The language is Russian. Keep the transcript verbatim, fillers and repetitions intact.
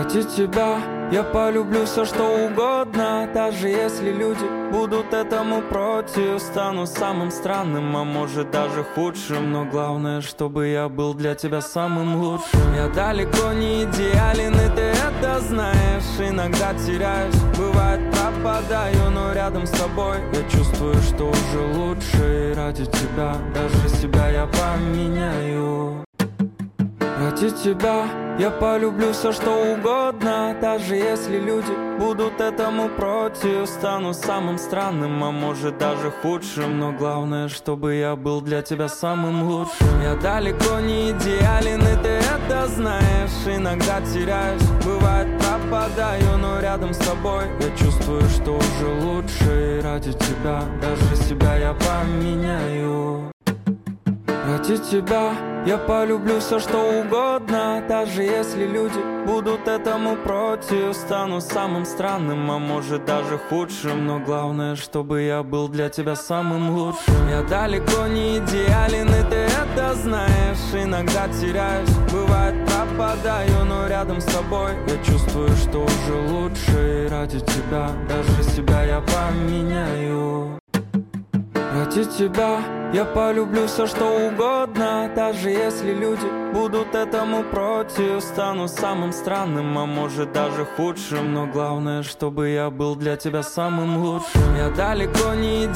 Ради тебя я полюблю все, что угодно. Даже если люди будут этому против. Стану самым странным, а может даже худшим. Но главное, чтобы я был для тебя самым лучшим. Я далеко не идеален, и ты это знаешь. Иногда теряюсь, бывает пропадаю, но рядом с тобой я чувствую, что уже лучше. И ради тебя даже себя я поменяю. Ради тебя я полюблю все, что угодно. Даже если люди будут этому против. Стану самым странным, а может даже худшим. Но главное, чтобы я был для тебя самым лучшим. Я далеко не идеален, и ты это знаешь. Иногда теряюсь, бывает пропадаю, но рядом с тобой я чувствую, что уже лучше. И ради тебя даже себя я поменяю. Ради тебя я полюблю все, что угодно. Даже если люди будут этому против. Стану самым странным, а может даже худшим. Но главное, чтобы я был для тебя самым лучшим. Я далеко не идеален, и ты это знаешь. Иногда теряюсь, бывает пропадаю, но рядом с тобой я чувствую, что уже лучше. И ради тебя даже себя я поменяю. Ради тебя я полюблю все, что угодно. Даже если люди будут этому против. Стану самым странным, а может даже худшим. Но главное, чтобы я был для тебя самым лучшим. Я далеко не